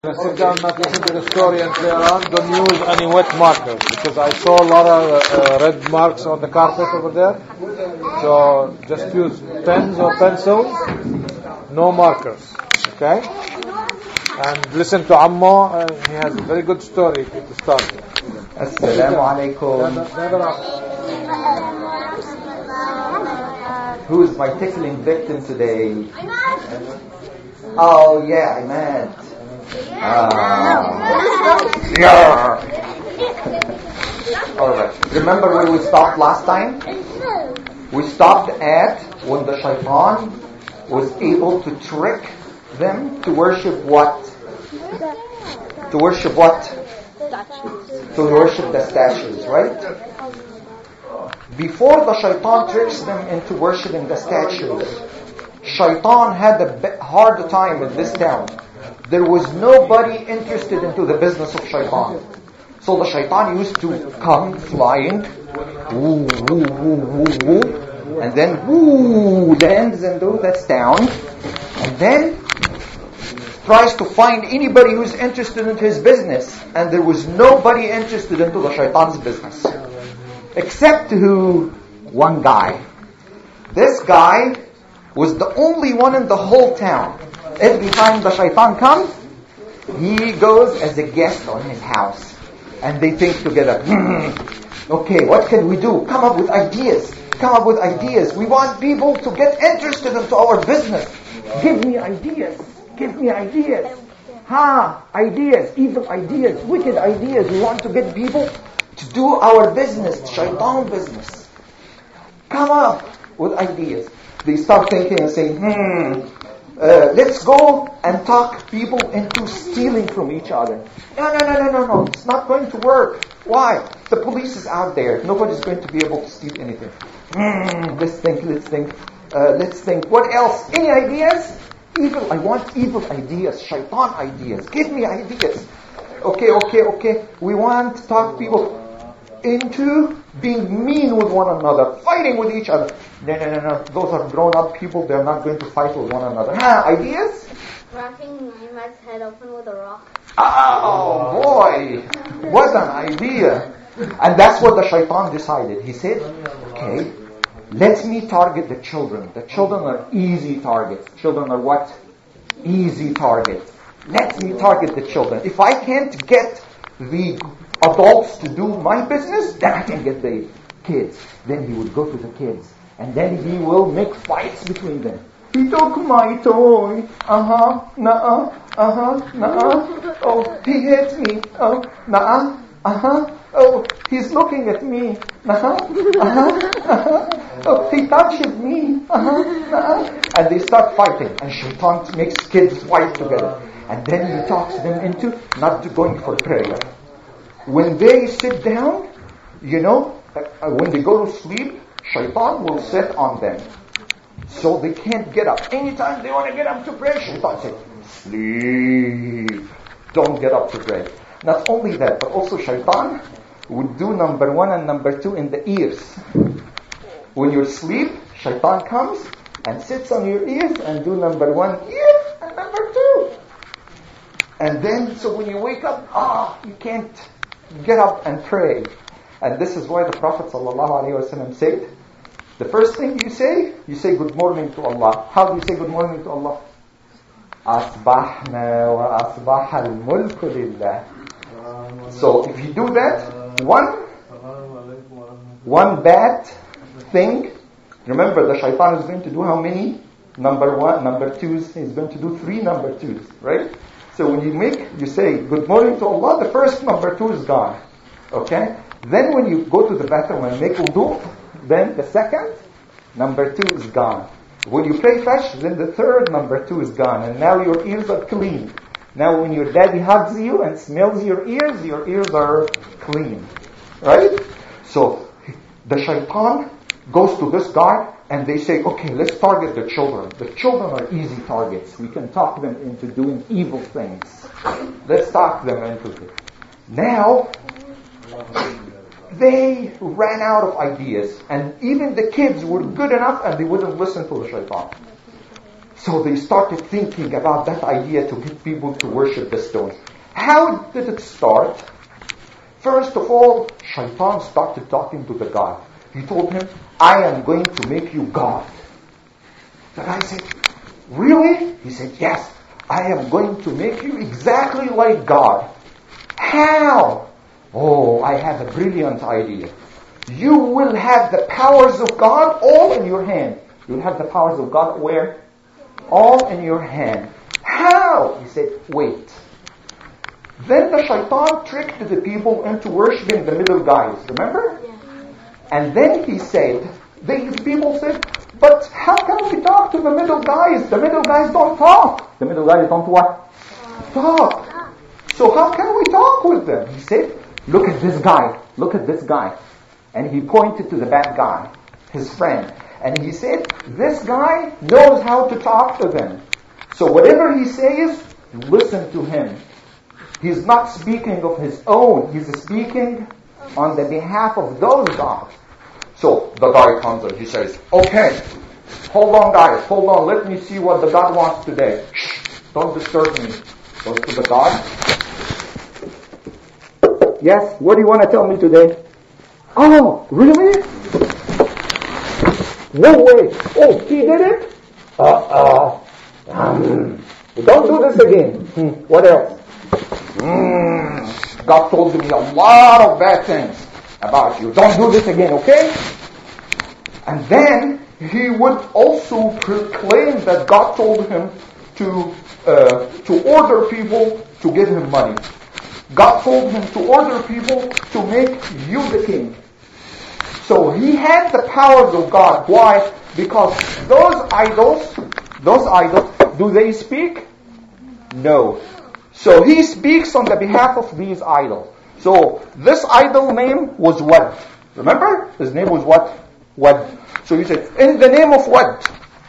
Sit down, not listen to the story and play around. Don't use any wet markers because I saw a lot of red marks on the carpet over there. So just use pens or pencils, no markers. Okay? And listen to Ammo. He has a very good story to start. Assalamu alaikum. Who's my tickling victim today? Oh yeah, Ahmed. Yeah. Alright. Remember where we stopped last time? We stopped at when the shaitan was able to trick them to worship what? To worship what? To worship the statues, right? Before the shaitan tricks them into worshipping the statues, shaitan had a hard time in this town. There was nobody interested into the business of shaitan. So the shaitan used to come flying, woo, woo, woo, woo, woo, and then woo, lands into this town, and then tries to find anybody who's interested in his business. And there was nobody interested into the shaitan's business. Except who? One guy. This guy was the only one in the whole town. Every time the shaitan comes, he goes as a guest on his house. And they think together, okay, what can we do? Come up with ideas. Come up with ideas. We want people to get interested into our business. Give me ideas. Give me ideas. Ideas, evil ideas, wicked ideas. We want to get people to do our business, shaitan business. Come up with ideas. They start thinking and saying, let's go and talk people into stealing from each other. No. It's not going to work. Why? The police is out there. Nobody's going to be able to steal anything. Let's think. What else? Any ideas? Evil. I want evil ideas. Shaitan ideas. Give me ideas. Okay. We want to talk people into being mean with one another, fighting with each other. No. Those are grown-up people. They're not going to fight with one another. Ideas? Wrapping Muhammad's head open with a rock. Oh boy, what an idea! And that's what the shaitan decided. He said, okay, let me target the children. The children are easy targets. Children are what? Easy targets. Let me target the children. If I can't get the adults to do my business, then I can get the kids. Then he would go to the kids. And then he will make fights between them. He took my toy. Nuh-uh. Oh, he hit me. Oh, nuh-uh. Oh, he's looking at me. Oh, he touched me. And they start fighting. And shaitan makes kids fight together. And then he talks them into not going for prayer. When they sit down, when they go to sleep, shaitan will sit on them. So they can't get up. Anytime they want to get up to pray, shaitan says, sleep. Don't get up to pray. Not only that, but also shaitan would do number 1 and number 2 in the ears. When you sleep, shaitan comes and sits on your ears and do number 1 ear and number 2. And then, so when you wake up, you can't get up and pray. And this is why the Prophet ﷺ said, the first thing you say good morning to Allah. How do you say good morning to Allah? Asbahna wa asbaha al-mulku lillah. So if you do that, one bad thing, remember the shaitan is going to do how many? Number 1, number 2s, he's going to do 3 number 2s, right? So when you say good morning to Allah, the first number 2 is gone. Okay? Then when you go to the bathroom and make wudu, then the second number 2 is gone. When you pray fajr, then the third number 2 is gone. And now your ears are clean. Now when your daddy hugs you and smells your ears are clean. Right? So the shaitan goes to this guy and they say, okay, let's target the children. The children are easy targets. We can talk them into doing evil things. Let's talk them into it. Now, they ran out of ideas. And even the kids were good enough and they wouldn't listen to the shaitan. So they started thinking about that idea to get people to worship the stones. How did it start? First of all, Shaitan started talking to the God. He told him, I am going to make you God. The guy said, really? He said, yes, I am going to make you exactly like God. How? Oh, I have a brilliant idea. You will have the powers of God all in your hand. You'll have the powers of God where? All in your hand. How? He said, wait. Then the Shaitan tricked the people into worshiping the middle guys. Remember? Yeah. And then he said, these people said, but how can we talk to the middle guys? The middle guys don't talk. The middle guys don't what? Talk. So how can we talk with them? He said, look at this guy. Look at this guy. And he pointed to the bad guy, his friend. And he said, this guy knows how to talk to them. So whatever he says, listen to him. He's not speaking of his own. He's speaking on the behalf of those gods. So the guy comes and he says, okay, hold on guys, hold on. Let me see what the God wants today. Shh, don't disturb me. Goes to the God. Yes, what do you want to tell me today? Oh, really? No way. Oh, he did it? Don't do this again. What else? God told me a lot of bad things about you. Don't do this again, okay? And then he would also proclaim that God told him to order people to give him money. God told him to order people to make you the king. So he had the powers of God. Why? Because those idols, do they speak? No. So he speaks on the behalf of these idols. So this idol name was Wad. Remember? His name was what? Wad. So he said, in the name of Wad.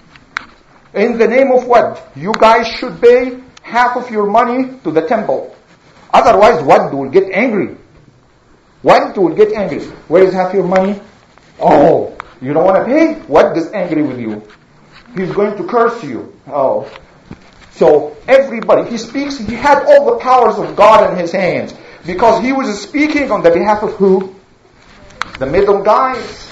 In the name of Wad, you guys should pay half of your money to the temple. Otherwise, Wad will get angry. Wad will get angry. Where is half your money? Oh, you don't want to pay? Wad is angry with you. He's going to curse you. Oh. So everybody, he speaks, he had all the powers of God in his hands. Because he was speaking on the behalf of who? The middle guys.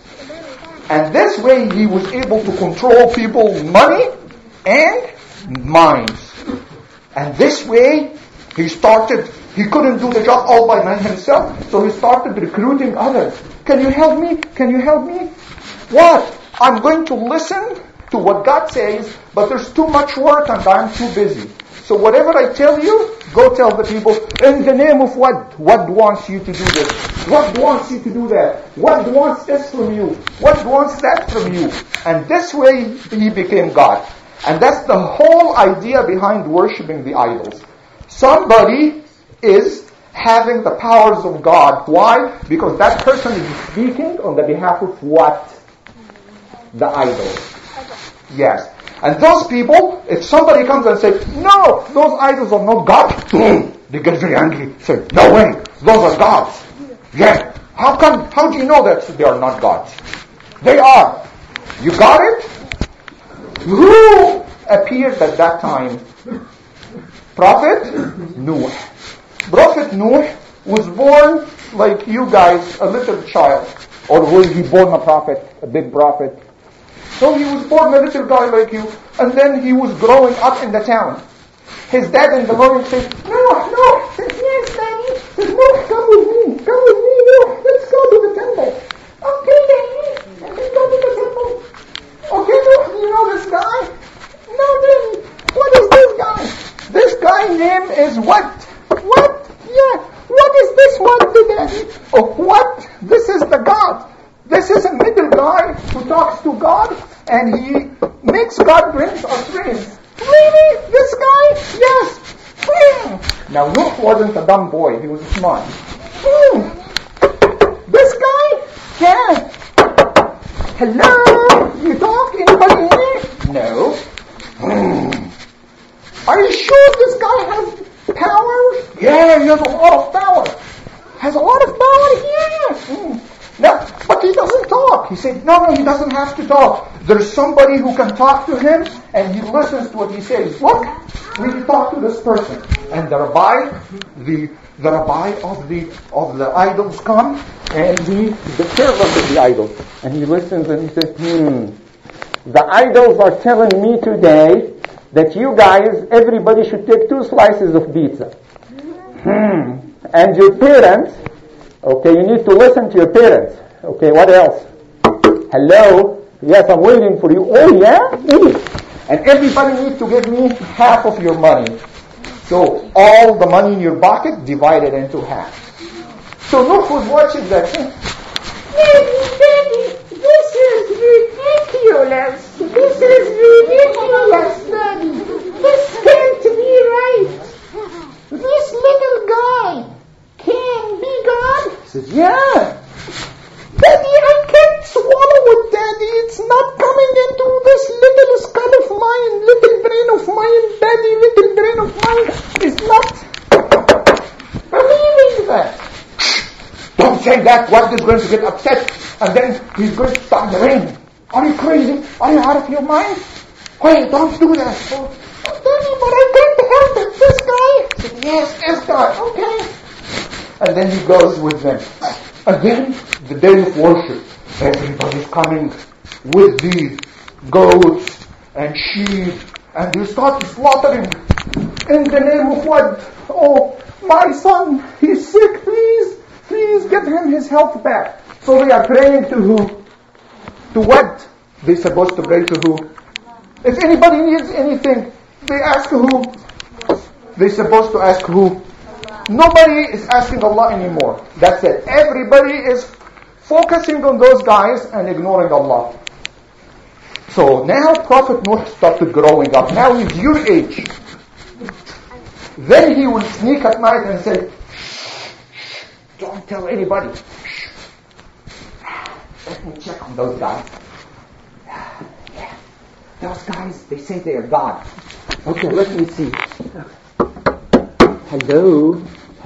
And this way he was able to control people's money and minds. And this way he couldn't do the job all by himself, so he started recruiting others. Can you help me? Can you help me? What? I'm going to listen to what God says, but there's too much work and I'm too busy. So whatever I tell you, go tell the people, in the name of what? What wants you to do this? What wants you to do that? What wants this from you? What wants that from you? And this way he became God. And that's the whole idea behind worshiping the idols. Somebody is having the powers of God. Why? Because that person is speaking on the behalf of what? The idol. Yes. And those people, if somebody comes and says, no, those idols are not God, they get very angry. Say, no way, those are gods. Yeah. How do you know that they are not gods? They are. You got it? Who appeared at that time? Prophet Noah. Prophet Noah was born like you guys, a little child. Or was he born a prophet, a big prophet? So he was born a little guy like you, and then he was growing up in the town. His dad in the morning said, No, said, yes, Daddy. Said, no, come with me, no, let's go to the temple. Okay, Daddy, let's go to the temple. Okay, no, you know this guy? No, Daddy, what is this guy? This guy's name is what? What? Yeah, what is this one to Daddy? Oh, what? This is the God. This is a middle guy who talks to God and he makes God brings us rain. Really? This guy? Yes. Now Noah wasn't a dumb boy, he was smart. This guy? Yeah. Hello? You talk? Anybody here? No. Are you sure this guy has power? Yeah, he has a lot of power. Has a lot of power? Yeah. No, but he doesn't talk. He said, no, he doesn't have to talk. There's somebody who can talk to him, and he listens to what he says. Look, we talk to this person. And the rabbi of the idols come, and the servant of the idol, and he listens and he says, the idols are telling me today that you guys, everybody should take 2 slices of pizza. And your parents, okay, you need to listen to your parents. Okay, what else? Hello? Yes, I'm waiting for you. Oh, yeah? And everybody needs to give me half of your money. So all the money in your bucket divided into half. So Nuh was watching that. Daddy, this is ridiculous. This is ridiculous, Daddy. This can't be right. This little guy can be God. He says, yeah. Daddy, I can't swallow it, Daddy. It's not coming into this little skull of mine, little brain of mine, Daddy, little brain of mine is not believing that. Don't say that. God is going to get upset, and then he's going to start the rain. Are you crazy? Are you out of your mind? Wait, don't do that. Oh, Daddy, but I can't help it. This guy. He said, yes, this guy. Okay. And then he goes with them. Again, the day of worship. Everybody's coming with these goats and sheep, and you start slaughtering in the name of what? Oh, my son, he's sick, please get him his health back. So they are praying to who? To what? They're supposed to pray to who? If anybody needs anything, they ask who? They're supposed to ask who? Nobody is asking Allah anymore. That's it. Everybody is focusing on those guys and ignoring Allah. So now Prophet Nuh started growing up. Now he's your age. Then he will sneak at night and say, don't tell anybody. Let me check on those guys. Yeah. Those guys, they say they are God. Okay, let me see. Hello.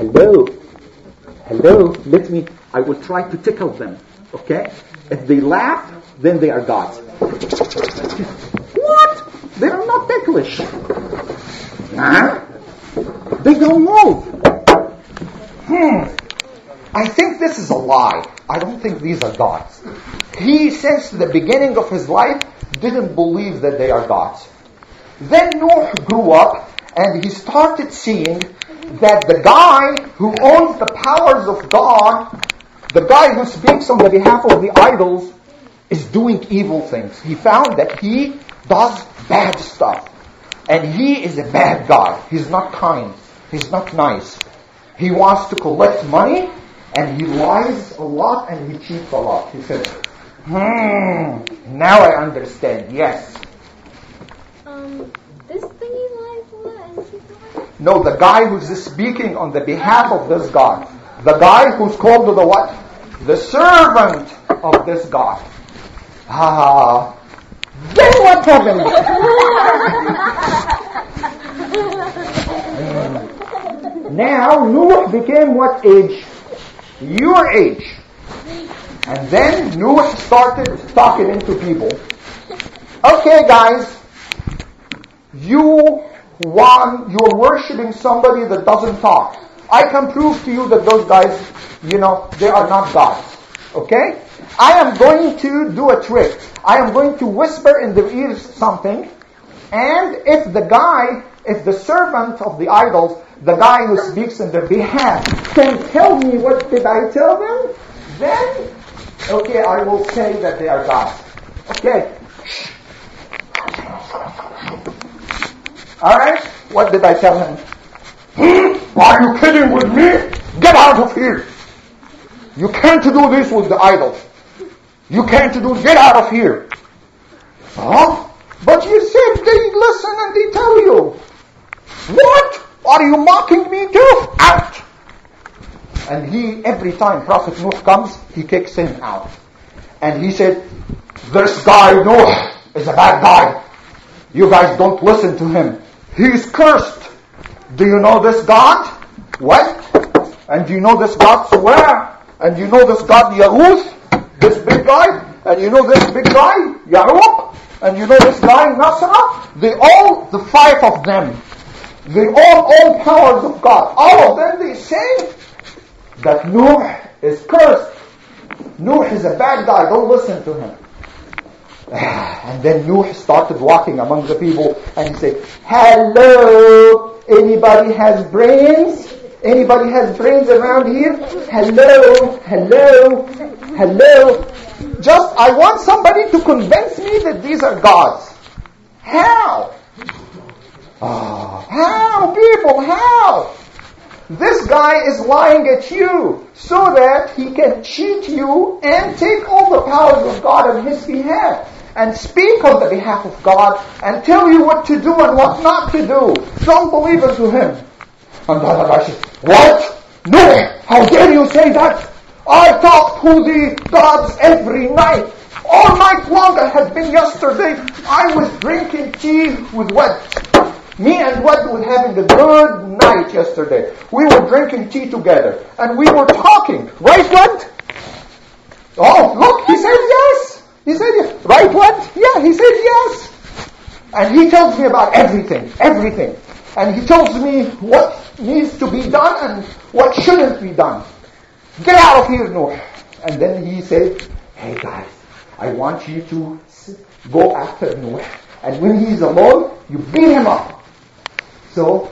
I will try to tickle them. Okay? If they laugh, then they are gods. What? They are not ticklish. Huh? They don't move. I think this is a lie. I don't think these are gods. He, since the beginning of his life, didn't believe that they are gods. Then Nuh grew up, and he started seeing that the guy who owns the powers of God, the guy who speaks on the behalf of the idols, is doing evil things. He found that he does bad stuff. And he is a bad guy. He's not kind. He's not nice. He wants to collect money, and he lies a lot, and he cheats a lot. He says, now I understand. Yes. This thingy lies what? And she's not? No, the guy who's speaking on the behalf of this God. The guy who's called the what? The servant of this God. Then what happened? Now Nuh became what age? Your age. And then Nuh started talking into people. Okay, guys, you're worshipping somebody that doesn't talk. I can prove to you that those guys, they are not gods. Okay? I am going to do a trick. I am going to whisper in their ears something, and if the servant of the idols, the guy who speaks in their behalf, can tell me what did I tell them, then, okay, I will say that they are gods. Okay. Alright? What did I tell him? Are you kidding with me? Get out of here. You can't do this with the idols. Get out of here. Huh? But you said they listen and they tell you. What? Are you mocking me too? Out! And every time Prophet Nuh comes, he kicks him out. And he said, this guy Nuh is a bad guy. You guys don't listen to him. He's cursed. Do you know this God? What? And do you know this God Suwa? And you know this God Yahuth? This big guy? And you know this big guy? Yahuq? And you know this guy, Nasra? The 5 of them, they all powers of God. All of them, they say that Nuh is cursed. Nuh is a bad guy. Don't listen to him. And then Nuh started walking among the people and he said, hello, anybody has brains? Anybody has brains around here? Hello. Just, I want somebody to convince me that these are gods. How? How, people, how? This guy is lying at you so that he can cheat you and take all the powers of God on his behalf and speak on the behalf of God and tell you what to do and what not to do. Don't believe into him. And the other guy says, what? No, how dare you say that? I talk to the gods every night. All night long. It had been yesterday. I was drinking tea with Wed. Me and Wed were having a good night yesterday. We were drinking tea together. And we were talking. Right, Wed? Oh, look, he said yes. He said yes. Right, Wed? Yeah, he said yes. And he tells me about everything. And he tells me what needs to be done and what shouldn't be done. Get out of here, Nuh. And then he said, hey guys, I want you to go after Nuh. And when he's alone, you beat him up. So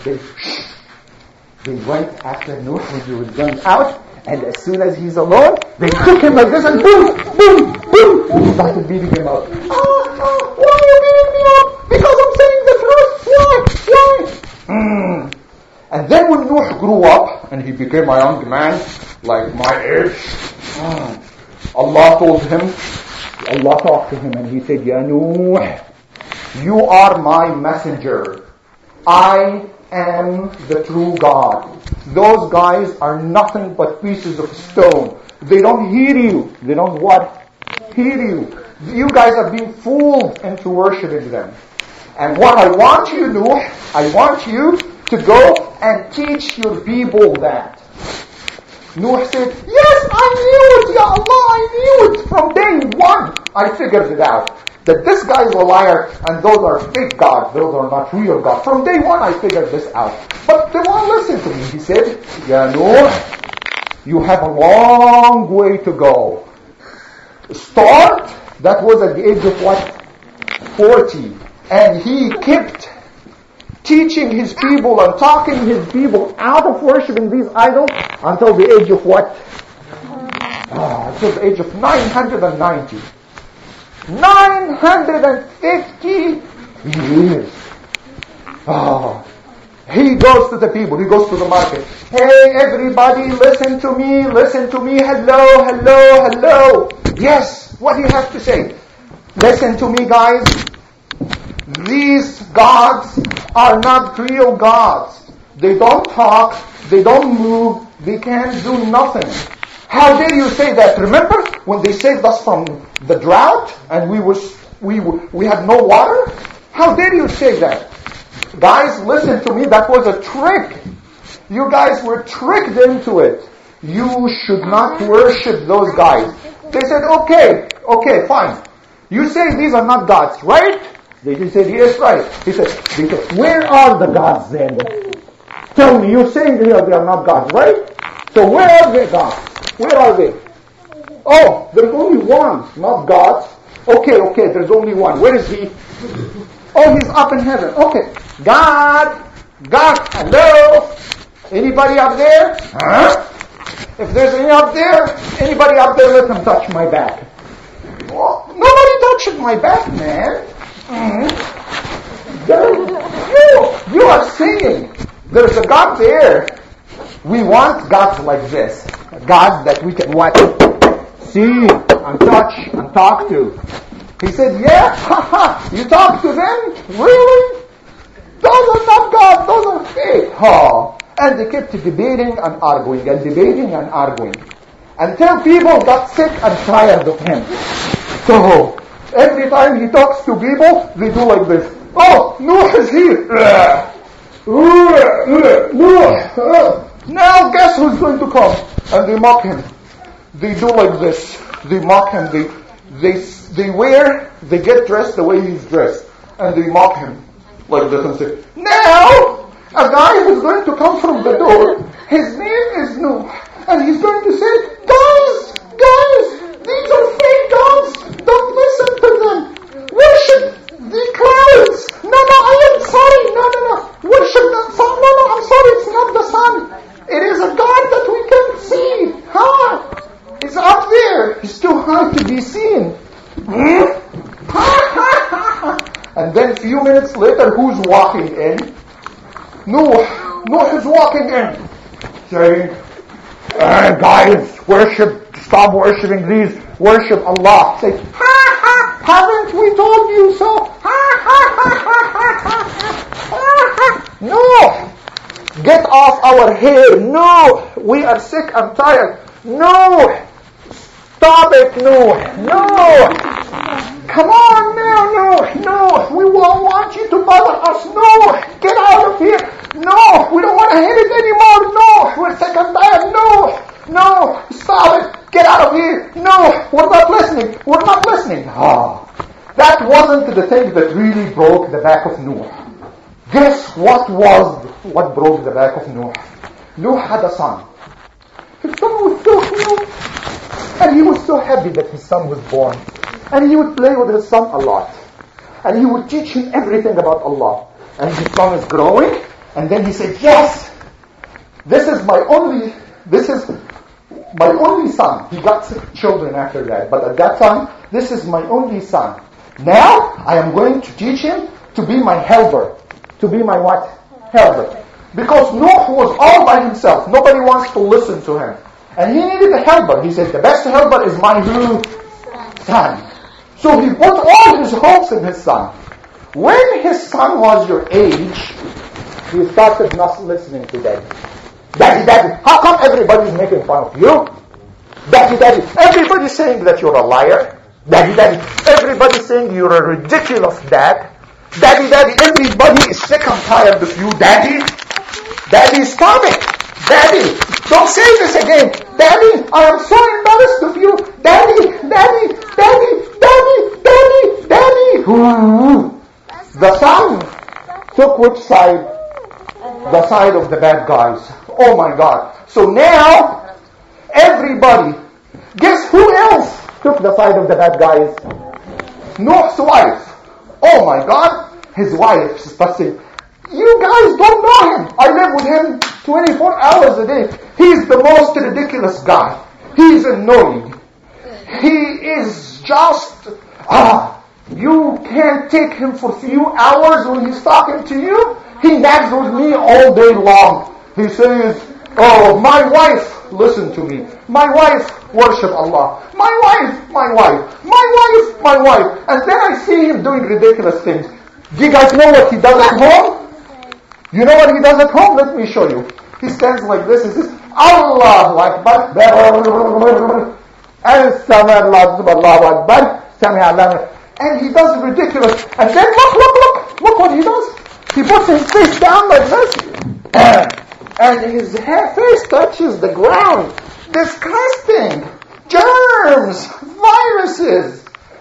they went after Nuh when he was going out. And as soon as he's alone, they took him like this and boom, and started beating him up. Why are you beating me up? Because I'm saying the truth. Why? And then when Nuh grew up and he became a young man like my age, Allah talked to him and he said, Ya Nuh, you are my messenger. I am the true God. Those guys are nothing but pieces of stone. They don't hear you. They don't what? Hear you. You guys are being fooled into worshiping them. And what I want you to do, I want you to go and teach your people that. Nuh said, yes, I knew it, Ya Allah, I knew it. From day one, I figured it out. That this guy is a liar and those are fake gods. Those are not real gods. From day one, I figured this out. But they won't listen to me. He said, Ya Nuh, you have a long way to go. Start, that was at the age of what? 40. And he kept teaching his people and talking his people out of worshiping these idols until the age of what? Until the age of 990. 950 years. He goes to the people. He goes to the market. Hey, everybody, listen to me. Hello. Yes, what do you have to say? Listen to me, guys. These gods are not real gods. They don't talk. They don't move. They can't do nothing. How dare you say that? Remember when they saved us from the drought and we had no water? How dare you say that? Guys, listen to me. That was a trick. You guys were tricked into it. You should not worship those guys. They said, okay, fine. You say these are not gods, right? They said, yes, right. They said, where are the gods then? Tell me, you say they are not gods, right? So where are the gods? Where are they? Oh, there's only one, not gods. Okay, there's only one. Where is he? Oh, he's up in heaven. Okay. God, hello? Anybody up there? Huh? If there's anybody up there, let them touch my back. Oh, nobody touched my back, man. You are saying there's a God there. We want gods like this. Gods that we can what? See and touch and talk to. He said, yeah, you talk to them? Really? Those are not gods, those are fake. And they kept debating and arguing until people got sick and tired of him. So every time he talks to people, they do like this. Oh, Nuh is here. Now guess who's going to come? And they mock him. They do like this. They mock him. they get dressed the way he's dressed, and they mock him like this and say, now, a guy who's going to come from the door, his name is Noah, and he's going to say, guys, these are fake gods, don't listen to them, worship the clouds, no, I am sorry, no, worship the sun, no, I'm sorry, it's not the sun, it is a God that we can't see, it's up there, it's too high to be seen, and then a few minutes later, who's walking in? Noah is walking in, saying, guys, stop worshiping these, worship Allah. Say, haven't we told you so? No, get off our hair. No, we are sick and tired. No, stop it, no. Come on now, no, we won't want you to bother us, no, get out of here, no, we don't want to hear it anymore, no, we're sick and tired, no, stop it, get out of here, no, we're not listening. That wasn't the thing that really broke the back of Noah. Guess what broke the back of Noah? Noah had a son. His son was so cute, and he was so happy that his son was born. And he would play with his son a lot. And he would teach him everything about Allah. And his son is growing. And then he said, yes, this is my only son. He got 6 children after that. But at that time, this is my only son. Now, I am going to teach him to be my helper. To be my what? Helper. Because Noah was all by himself. Nobody wants to listen to him. And he needed a helper. He said, the best helper is my son. So he put all his hopes in his son. When his son was your age, he started not listening to Daddy. Daddy, how come everybody's making fun of you? Daddy, everybody's saying that you're a liar. Daddy, everybody's saying you're a ridiculous dad. Daddy, everybody is sick and tired of you. Daddy, stop it. Daddy, don't say this again. Daddy, I am so embarrassed of you. Daddy. The son took which side? The side of the bad guys. Oh my God. So now, everybody, guess who else took the side of the bad guys? Noah's wife. Oh my God. His wife starts saying, you guys don't know him. I live with him 24 hours a day. He's the most ridiculous guy. He's annoying. He is just, you can't take him for a few hours when he's talking to you. He nags with me all day long. He says, oh, my wife, listen to me. My wife, worship Allah. My wife. And then I see him doing ridiculous things. Do you guys know what he does at home? You know what he does at home? Let me show you. He stands like this and says, Allahu Akbar. And he does ridiculous. And then look what he does. He puts his face down like this. And his face touches the ground. Disgusting. Germs. Viruses.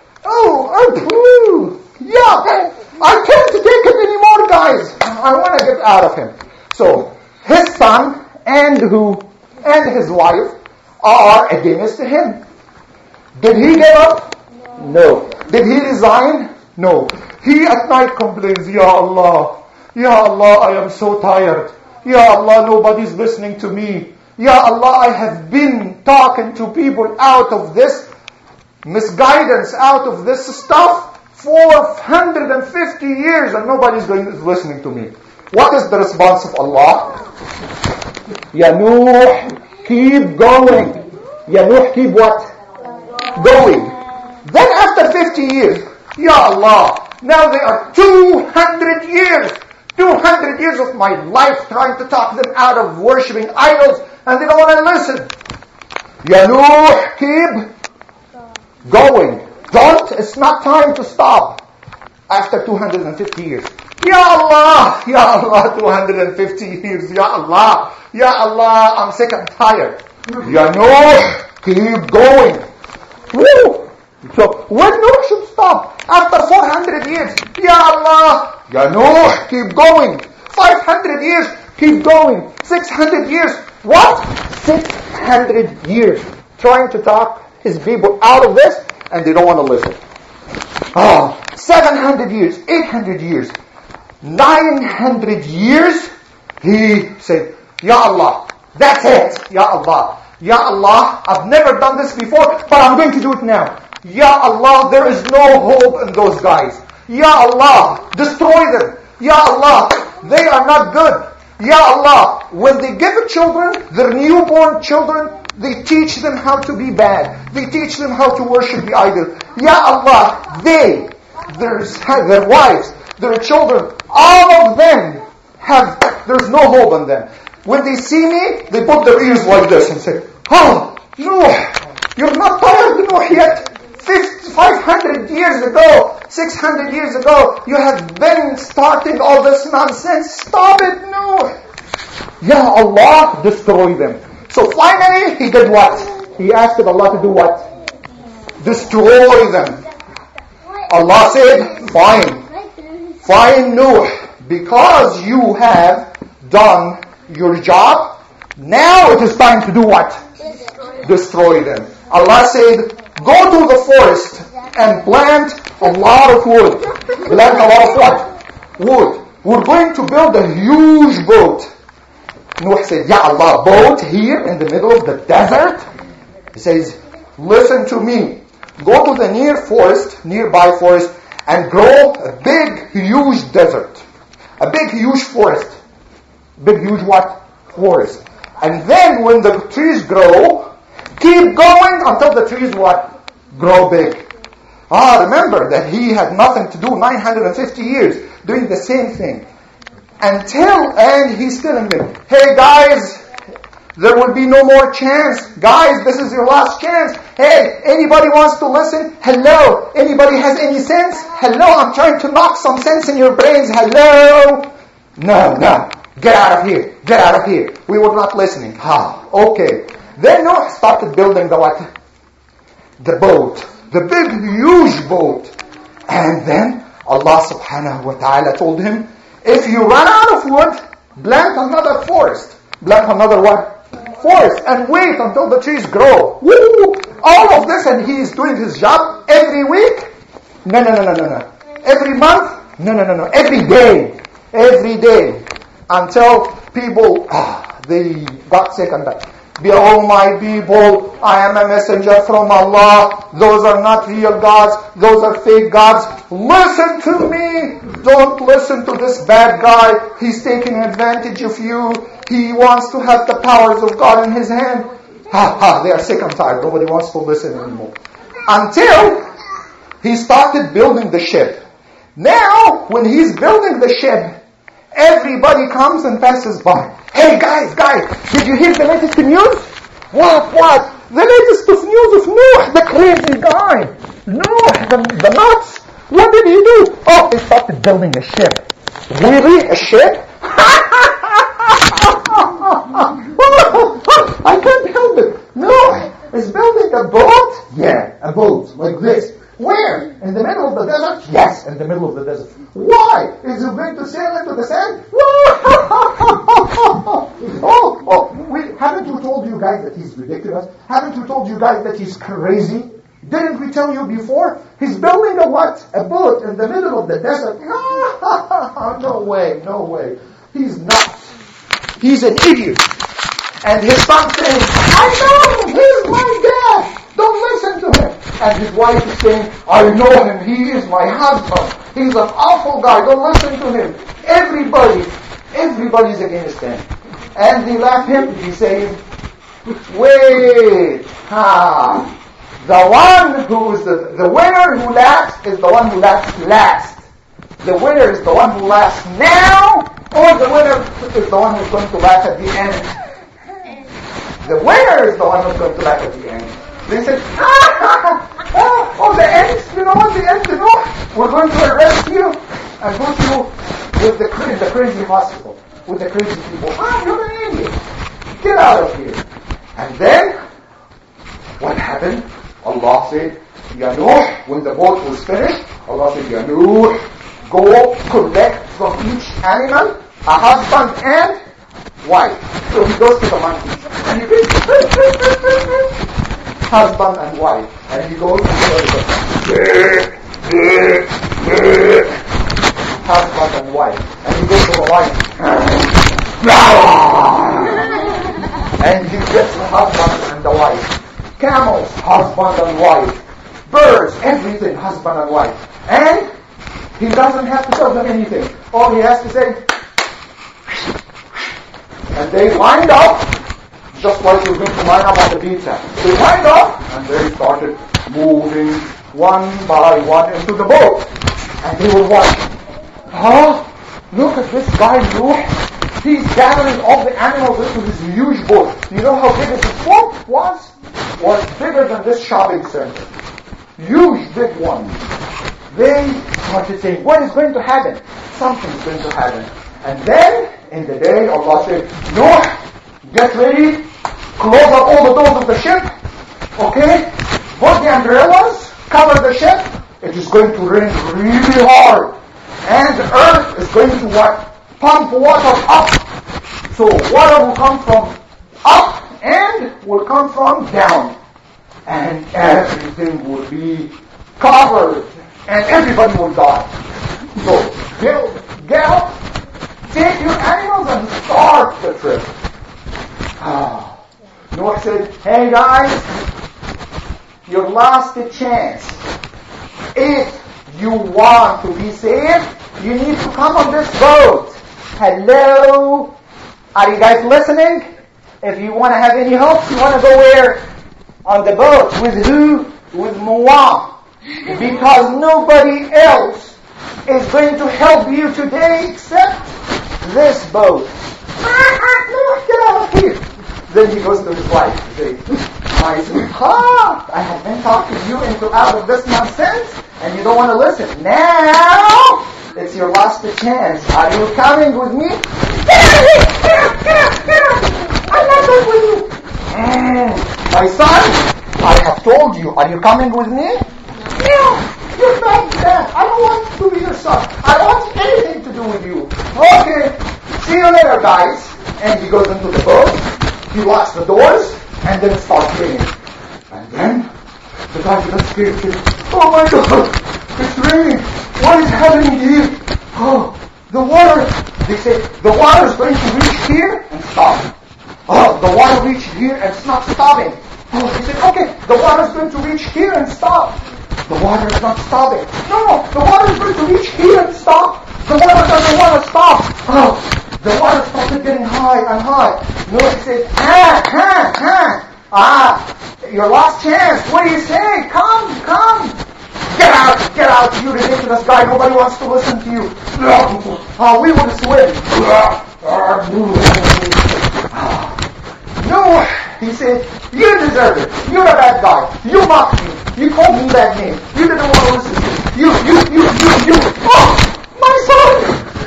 Yeah. I can't take it anymore, guys. I want to get out of him. So, his son and his wife are against him. Did he give up? No. Did he resign? No. He at night complains, Ya Allah, I am so tired. Ya Allah, nobody's listening to me. Ya Allah, I have been talking to people out of this misguidance, out of this stuff for 150 years and nobody's listening to me. What is the response of Allah? Ya Nuh, keep going. Ya Nuh, keep what? Going. Then after 50 years, Ya Allah, now they are 200 years. 200 years of my life trying to talk them out of worshipping idols and they don't want to listen. Ya Nuh, keep going. It's not time to stop after 250 years. Ya Allah, 250 years. Ya Allah, I'm sick and tired. Ya Nuh, keep going. Woo! So when Nuh should stop? After 400 years. Ya Allah, Ya Nuh, keep going. 500 years, keep going. 600 years. What? 600 years. Trying to talk his people out of this, and they don't want to listen. 700 years, 800 years, 900 years, he said, Ya Allah, that's it. Ya Allah. Ya Allah, I've never done this before, but I'm going to do it now. Ya Allah, there is no hope in those guys. Ya Allah, destroy them. Ya Allah, they are not good. Ya Allah, when they give children, their newborn children, they teach them how to be bad. They teach them how to worship the idol. Ya Allah, their wives, their children, all of them there's no hope in them. When they see me, they put their ears like this and say, oh, Nuh, you're not tired, Nuh, yet. 500 years ago, 600 years ago, you have been starting all this nonsense. Stop it, Nuh. Ya Allah, destroy them. So finally, he did what? He asked Allah to do what? Destroy them. Allah said, fine, Nuh, because you have done your job, now it is time to do what? Destroy them. Allah said, go to the forest and plant a lot of wood. Plant a lot of what? Wood. We're going to build a huge boat. Nuh said, Ya Allah, boat here in the middle of the desert? He says, listen to me. Go to the nearby forest, and grow a big, huge desert. A big, huge forest. Big, huge what? Forest. And then when the trees grow, keep going until the trees what? Grow big. Remember that he had nothing to do 950 years doing the same thing. And he's telling them, hey guys, there will be no more chance. Guys, this is your last chance. Hey, anybody wants to listen? Hello. Anybody has any sense? Hello, I'm trying to knock some sense in your brains. Hello. No. Get out of here. Get out of here. We were not listening. Okay. Then Noah started building the what? The boat. The big, huge boat. And then Allah subhanahu wa ta'ala told him, if you run out of wood, plant another forest. Plant another what? Forest. And wait until the trees grow. Woo! All of this, and he is doing his job every week? No. Every month? No. Every day. Every day. Until people, they got sick and died. Behold my people, I am a messenger from Allah. Those are not real gods. Those are fake gods. Listen to me. Don't listen to this bad guy. He's taking advantage of you. He wants to have the powers of God in his hand. They are sick and tired. Nobody wants to listen anymore. Until he started building the ship. Now, when he's building the ship, everybody comes and passes by. Hey guys, did you hear the latest news? What? The latest news of Noah, the crazy guy. Noah, the nuts. What did he do? Oh, he started building a ship. Really? A ship? I can't help it. Noah is building a boat? Yeah, a boat like this. Where? In the middle of the desert? Yes, in the middle of the desert. Why? Is he going to sail into the sand? Haven't we told you guys that he's ridiculous? Haven't we told you guys that he's crazy? Didn't we tell you before? He's building a what? A boat in the middle of the desert. No way. He's nuts. He's an idiot. And his son saying, I know him, he's my dad. Don't listen to him. And his wife is saying, I know him, he is my husband. He's an awful guy, don't listen to him. Everybody's against him. And they laugh him, he says, wait, the one who is the winner who laughs is the one who laughs last. The winner is the one who laughs now, or the winner is the one who's going to laugh at the end. The winner is the one who's going to laugh at the end. They said, the end, you know what, the end, we're going to arrest you and put you with the crazy hospital, with the crazy people. You're an idiot. Get out of here. And then, what happened? Allah said, Ya Nuh, when the boat was finished, Allah said, Ya Nuh, go collect from each animal a husband and wife. So he goes to the monkeys and he goes, husband and wife. And he goes to the husband and wife. And he goes to the wife. And he gets the husband and the wife. Camels, husband and wife. Birds, everything, husband and wife. And he doesn't have to tell them anything. All he has to say, and they lined up, just like you're going to line up on the pizza. They lined up, and they started moving one by one into the boat. And they were watching. Look at this guy, Nuh. He's gathering all the animals into this huge boat. You know how big this boat was? Was bigger than this shopping center. Huge, big one. They started saying, what is going to happen? Something's going to happen. And then, in the day, Allah said, Nuh, get ready, close up all the doors of the ship, okay? Put the umbrellas, cover the ship. It is going to rain really hard. And the earth is going to pump water up. So water will come from up and will come from down. And everything will be covered. And everybody will die. So get up, take your animals and start the trip. Noah said, hey guys, your last chance. If you want to be saved, you need to come on this boat. Hello? Are you guys listening? If you want to have any hope, you want to go where? On the boat. With who? With Noah. Because nobody else is going to help you today except this boat. Noah, get out of here. Then he goes to his wife and says, my sweetheart, I have been talking you out of this nonsense and you don't want to listen. Now, it's your last chance. Are you coming with me? Get out of here! Get out! I'm not going with you. My son, I have told you. Are you coming with me? No, you're not that. I don't want to be your son. I don't want anything to do with you. Okay, see you later, guys. And he goes into the boat. He locks the doors, and then it starts raining. And then the guy got scared. Oh my God, it's raining. What is happening here? Oh, the water. They say the water is going to reach here and stop. Oh, the water reached here and it's not stopping. Oh, they said, okay, the water is going to reach here and stop. The water is not stopping. No, the water is going to reach here and stop. The water doesn't want to stop. Oh, the water started getting high and high. Noah said, your last chance. What do you say? Come. Get out, you ridiculous guy. Nobody wants to listen to you. We will swim. No, he said, you deserve it. You're a bad guy. You mocked me. You called me that name. You didn't want to listen to me. You. Oh, my son.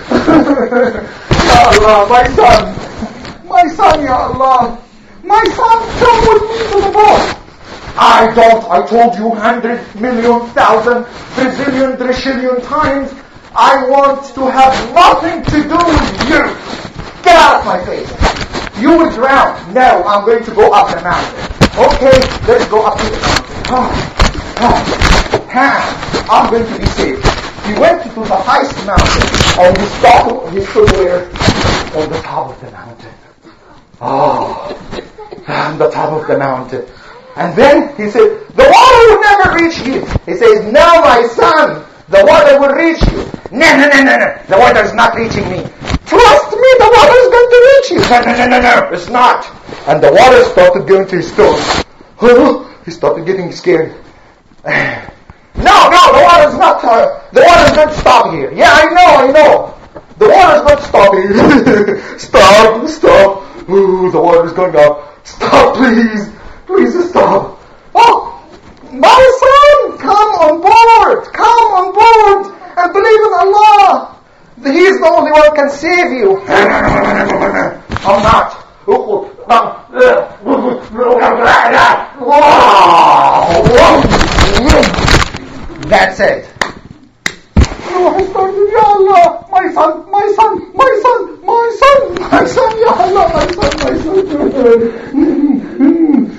Ya Allah, my son, Ya Allah. My son, come with me to the boat. I don't. I told you 100 million, 1,000, Brazilian, trillion times. I want to have nothing to do with you. Get out of my face. You will drown. No, I'm going to go up the mountain. Okay, let's go up to the mountain. I'm going to be saved. He went to the highest mountain and he stood there on the top of the mountain. On the top of the mountain. And then he said, the water will never reach you. He says, no, my son, the water will reach you. No, the water is not reaching me. Trust me, the water is going to reach you. No, it's not. And the water started going to his toes. He started getting scared. No, the water is not. The water is going to stop here. Yeah, I know. The water is going to stop here. Stop. Ooh, the water is going up. Stop, please stop. Oh, my son, come on board and believe in Allah. He is the only one who can save you. I'm not.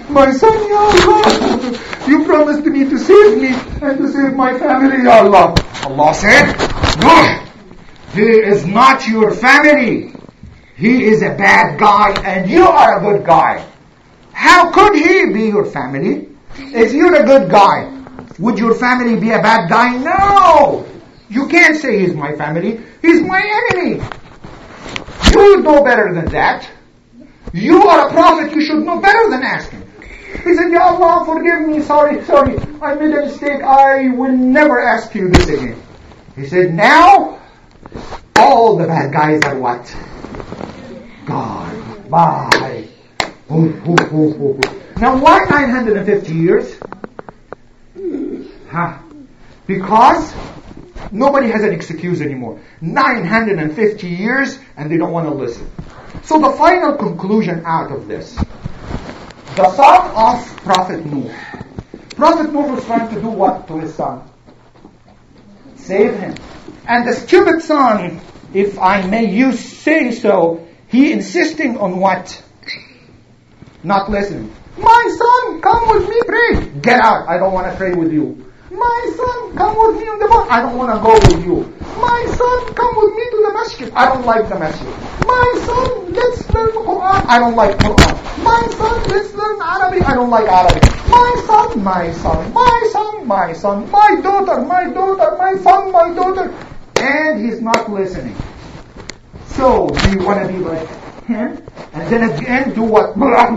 My son, Ya Allah, you promised me to save me and to save my family, Ya Allah. Allah said, no, he is not your family. He is a bad guy and you are a good guy. How could he be your family? If you're a good guy, would your family be a bad guy? No! You can't say he's my family. He's my enemy. You know better than that. You are a prophet. You should know better than asking. He said, Ya Allah, forgive me. Sorry. I made a mistake. I will never ask you this again. He said, now, all the bad guys are what? Gone. Bye. Now, why 950 years? Because nobody has an excuse anymore. 950 years and they don't want to listen. So the final conclusion out of this. The son of Prophet Nuh. Prophet Nuh was trying to do what to his son? Save him. And the stupid son, if I may say so, he insisting on what? Not listening. My son, come with me, pray. Get out. I don't want to pray with you. My son, come with me on the boat. I don't want to go with you. My son, come with me to the masjid. I don't like the masjid. My son, let's learn Quran. I don't like Quran. My son, let's learn Arabic. I don't like Arabic. My son, my son, my daughter, my son, my daughter. And he's not listening. So, do you want to be like him? And then again do what?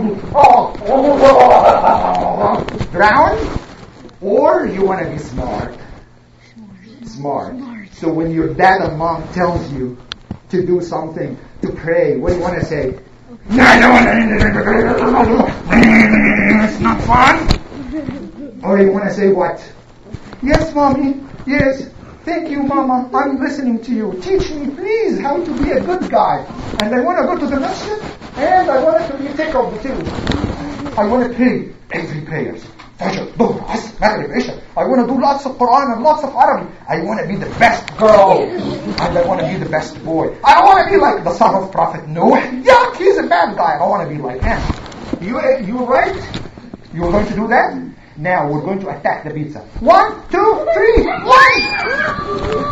Drown? Or you want to be smart? Smart. So when your dad and mom tells you to do something, to pray, what do you want to say? No, I don't want to. It's not fun. Or you want to say what? Yes, mommy. Yes. Thank you, mama. I'm listening to you. Teach me, please, how to be a good guy. And I want to go to the masjid, and I want to take off the table. I want to pray every prayer. Fajr, Dhuhr, Asr, Maghrib, Isha. I want to do lots of Quran and lots of Arabic. I want to be the best girl. And I want to be the best boy. I don't want to be like the son of Prophet Noah. Yeah, he's a bad guy. I want to be like him. You right? You're going to do that? Now we're going to attack the pizza. 1, 2, 3, 1!